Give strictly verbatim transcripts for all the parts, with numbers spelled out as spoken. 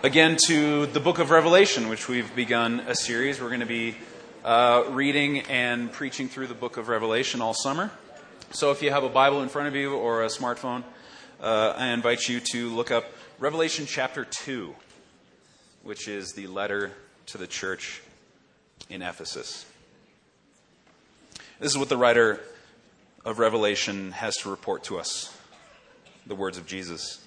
again to the book of Revelation, which we've begun a series. We're going to be uh, reading and preaching through the book of Revelation all summer. So if you have a Bible in front of you or a smartphone, uh, I invite you to look up Revelation chapter two, which is the letter to the church in Ephesus. This is what the writer of Revelation has to report to us, the words of Jesus.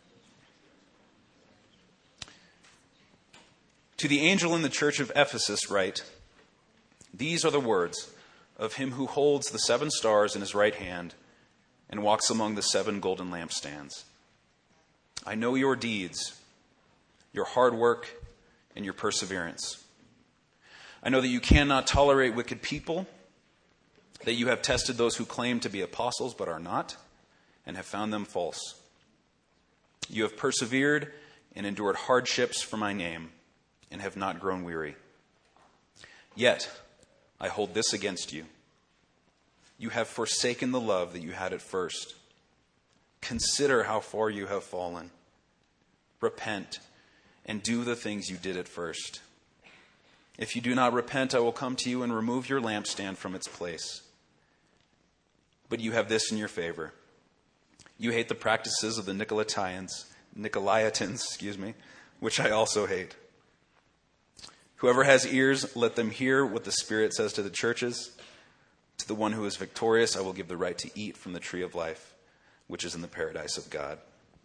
To the angel in the church of Ephesus write, "These are the words of him who holds the seven stars in his right hand and walks among the seven golden lampstands. I know your deeds, your hard work, and your perseverance. I know that you cannot tolerate wicked people, that you have tested those who claim to be apostles but are not, and have found them false. You have persevered and endured hardships for my name, and have not grown weary. Yet I hold this against you. You have forsaken the love that you had at first. Consider how far you have fallen. Repent and do the things you did at first. If you do not repent, I will come to you and remove your lampstand from its place. But you have this in your favor. You hate the practices of the Nicolaitans, Nicolaitans, excuse me, which I also hate. Whoever has ears, let them hear what the Spirit says to the churches. To the one who is victorious, I will give the right to eat from the tree of life, which is in the paradise of God."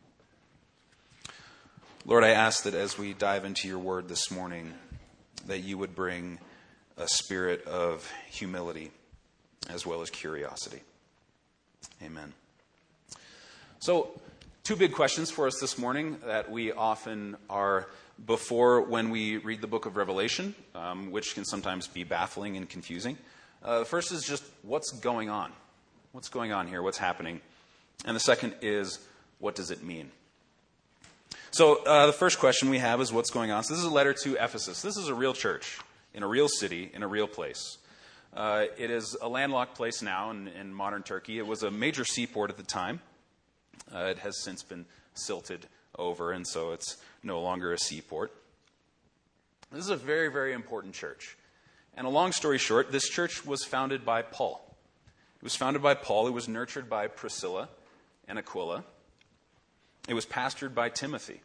Lord, I ask that as we dive into your word this morning, that you would bring a spirit of humility as well as curiosity. Amen. So, two big questions for us this morning that we often are before when we read the book of Revelation, um, which can sometimes be baffling and confusing. Uh, the first is just, what's going on? What's going on here? What's happening? And the second is, what does it mean? So uh, the first question we have is, what's going on? So this is a letter to Ephesus. This is a real church in a real city, in a real place. Uh, it is a landlocked place now in, in modern Turkey. It was a major seaport at the time. Uh, it has since been silted over, and so it's no longer a seaport. This is a very, very important church. And a long story short, this church was founded by Paul. It was founded by Paul. It was nurtured by Priscilla and Aquila. It was pastored by Timothy.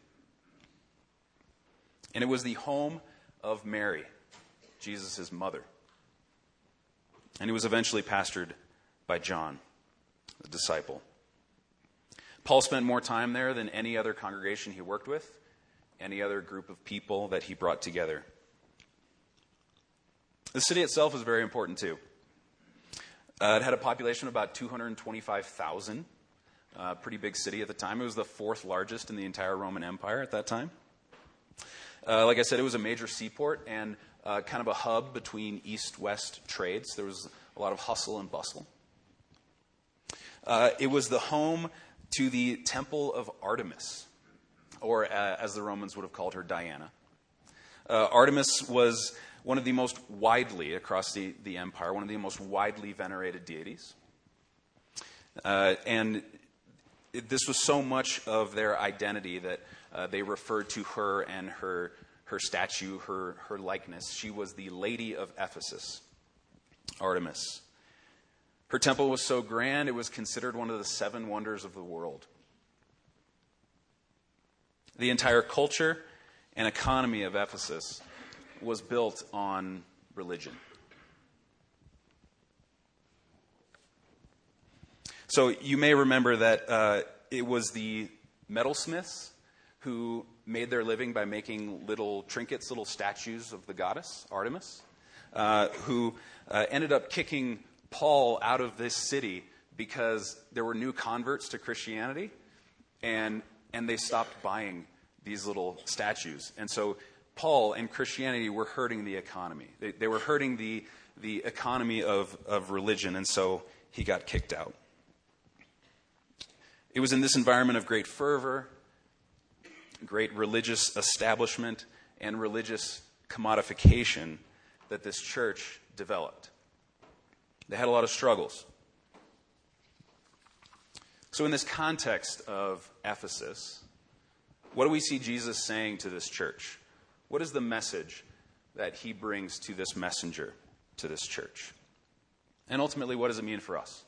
And it was the home of Mary, Jesus' mother. And it was eventually pastored by John, the disciple. Paul spent more time there than any other congregation he worked with, any other group of people that he brought together. The city itself was very important too. Uh, it had a population of about two hundred twenty-five thousand, uh, pretty big city at the time. It was the fourth largest in the entire Roman Empire at that time. Uh, like I said, it was a major seaport and uh, kind of a hub between east-west trades. There was a lot of hustle and bustle. Uh, it was the home to the Temple of Artemis, or uh, as the Romans would have called her, Diana. Uh, Artemis was one of the most widely, across the, the empire, one of the most widely venerated deities. Uh, and it, this was so much of their identity that uh, they referred to her and her, her statue, her, her likeness. She was the Lady of Ephesus, Artemis. Her temple was so grand, it was considered one of the seven wonders of the world. The entire culture and economy of Ephesus was built on religion. So you may remember that uh, it was the metalsmiths who made their living by making little trinkets, little statues of the goddess, Artemis, uh, who uh, ended up kicking Paul out of this city because there were new converts to Christianity, and and they stopped buying these little statues. And so Paul and Christianity were hurting the economy. They, they were hurting the, the economy of, of religion, and so he got kicked out. It was in this environment of great fervor, great religious establishment, and religious commodification that this church developed. They had a lot of struggles. So in this context of Ephesus, What do we see Jesus saying to this church? What is the message that he brings to this messenger, to this church? And ultimately, what does it mean for us?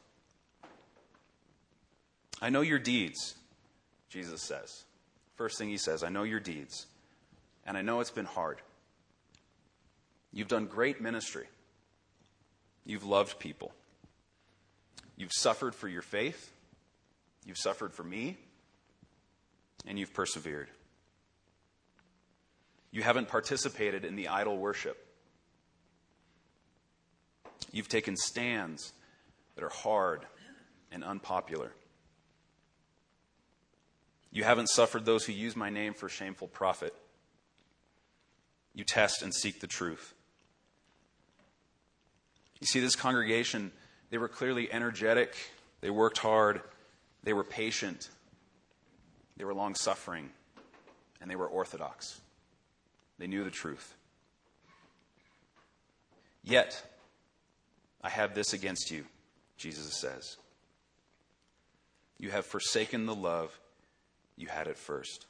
I know your deeds, Jesus says. First thing he says, I know your deeds, and I know it's been hard. You've done great ministry. You've loved people. You've suffered for your faith. You've suffered for me. And you've persevered. You haven't participated in the idol worship. You've taken stands that are hard and unpopular. You haven't suffered those who use my name for shameful profit. You test and seek the truth. You see, this congregation, they were clearly energetic. They worked hard. They were patient. They were long-suffering. And they were orthodox. They knew the truth. Yet, I have this against you, Jesus says. You have forsaken the love you had at first.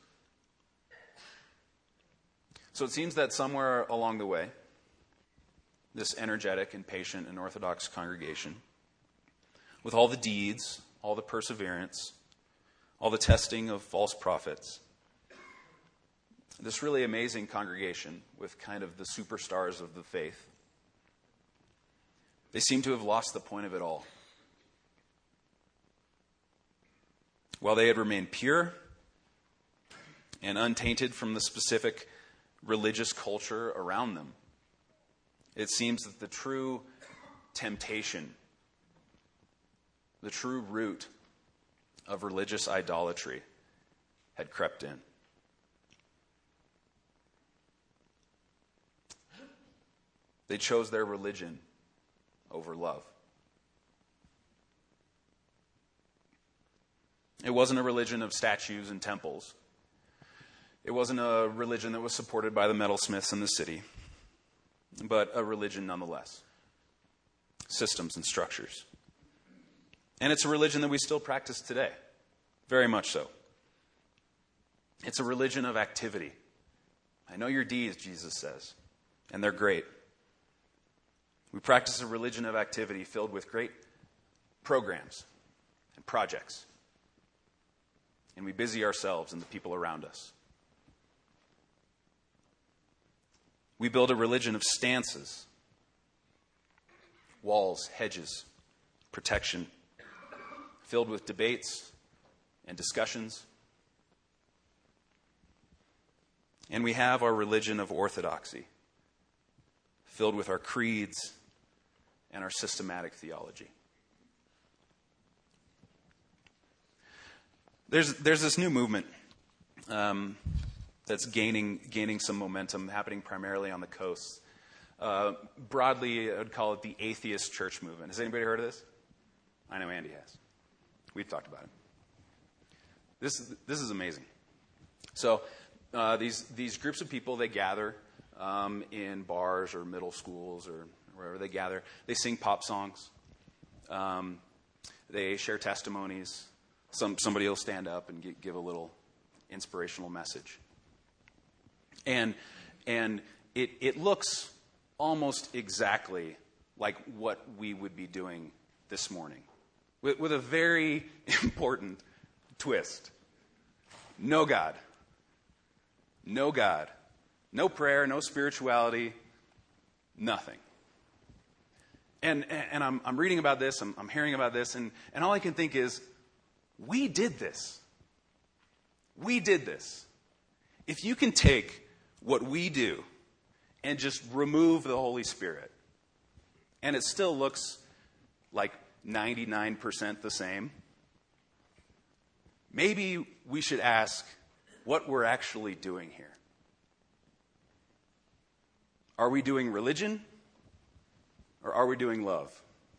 So it seems that somewhere along the way, this energetic and patient and orthodox congregation, with all the deeds, all the perseverance, all the testing of false prophets, this really amazing congregation with kind of the superstars of the faith, they seem to have lost the point of it all. While they had remained pure and untainted from the specific religious culture around them, it seems that the true temptation, the true root of religious idolatry had crept in. They chose their religion over love. It wasn't a religion of statues and temples. It wasn't a religion that was supported by the metalsmiths in the city, but a religion nonetheless. Systems and structures. And it's a religion that we still practice today. Very much so. It's a religion of activity. I know your deeds, Jesus says, and they're great. We practice a religion of activity filled with great programs and projects. And we busy ourselves and the people around us. We build a religion of stances, walls, hedges, protection, filled with debates and discussions. And we have our religion of orthodoxy, filled with our creeds and our systematic theology. There's there's this new movement um, that's gaining gaining some momentum, happening primarily on the coast. Uh, broadly, I would call it the atheist church movement. Has anybody heard of this? I know Andy has. We've talked about it. This this is amazing. So uh, these these groups of people, they gather um, in bars or middle schools or wherever they gather. They sing pop songs. Um, they share testimonies. Some somebody will stand up and give a little inspirational message. And and it it looks almost exactly like what we would be doing this morning, with, with a very important twist. No God. No God. No prayer, no spirituality, nothing. And and I'm I'm reading about this, I'm, I'm hearing about this, and, and all I can think is, we did this. We did this. If you can take what we do and just remove the Holy Spirit, and it still looks like ninety-nine percent the same, maybe we should ask what we're actually doing here. Are we doing religion, or are we doing love?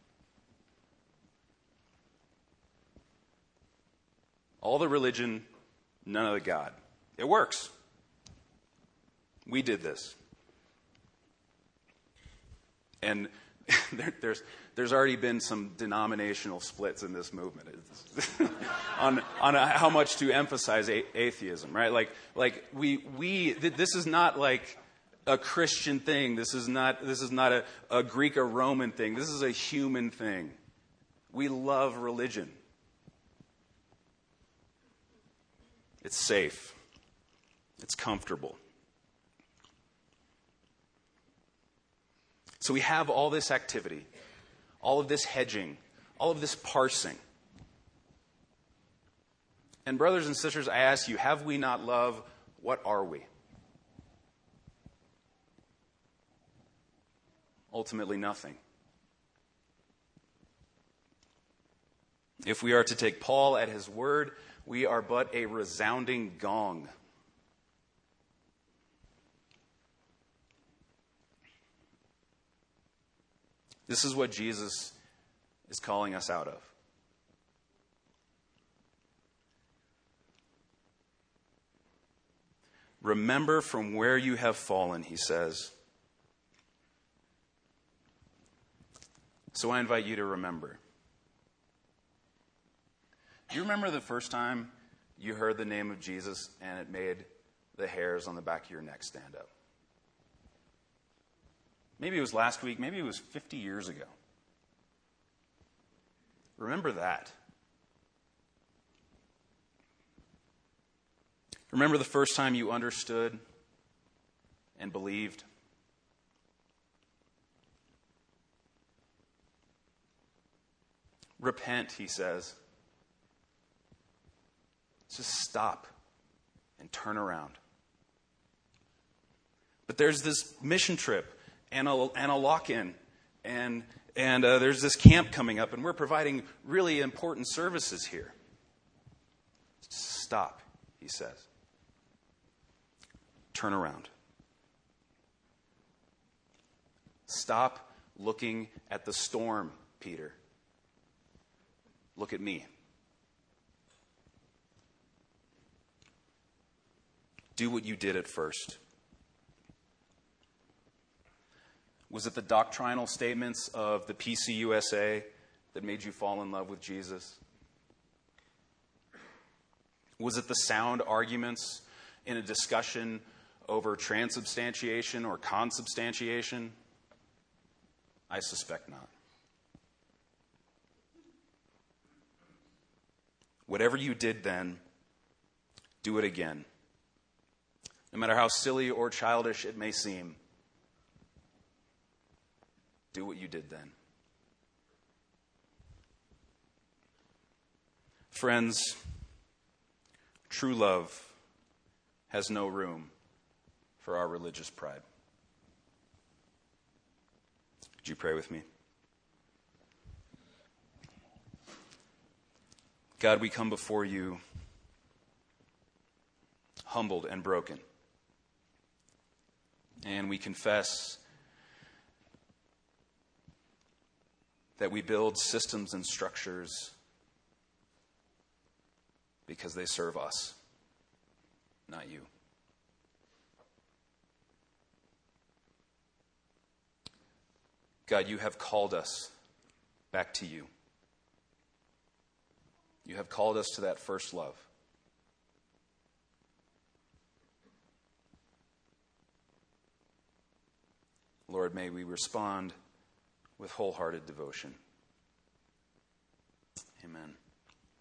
All the religion, none of the God. It works. We did this. And there, there's there's already been some denominational splits in this movement on on how much to emphasize a- atheism, right? Like like we we this is not like a Christian thing. This is not this is not a, a Greek or Roman thing. This is a human thing. We love religion. It's safe. It's comfortable. So we have all this activity, all of this hedging, all of this parsing. And brothers and sisters, I ask you, have we not love? What are we? Ultimately, nothing. If we are to take Paul at his word, we are but a resounding gong. This is what Jesus is calling us out of. Remember from where you have fallen, he says. So I invite you to remember. Do you remember the first time you heard the name of Jesus and it made the hairs on the back of your neck stand up? Maybe it was last week. Maybe it was fifty years ago. Remember that. Remember the first time you understood and believed. Repent, he says. Just stop and turn around. But there's this mission trip and a, and a lock-in, and and uh, there's this camp coming up, and we're providing really important services here. Stop, he says. Turn around. Stop looking at the storm, Peter. Look at me. Do what you did at first. Was it the doctrinal statements of the P C U S A that made you fall in love with Jesus? Was it the sound arguments in a discussion over transubstantiation or consubstantiation? I suspect not. Whatever you did then, do it again. No matter how silly or childish it may seem, do what you did then. Friends, true love has no room for our religious pride. Would you pray with me? God, we come before you humbled and broken. And we confess that we build systems and structures because they serve us, not you. God, you have called us back to you. You have called us to that first love. Lord, may we respond with wholehearted devotion. Amen.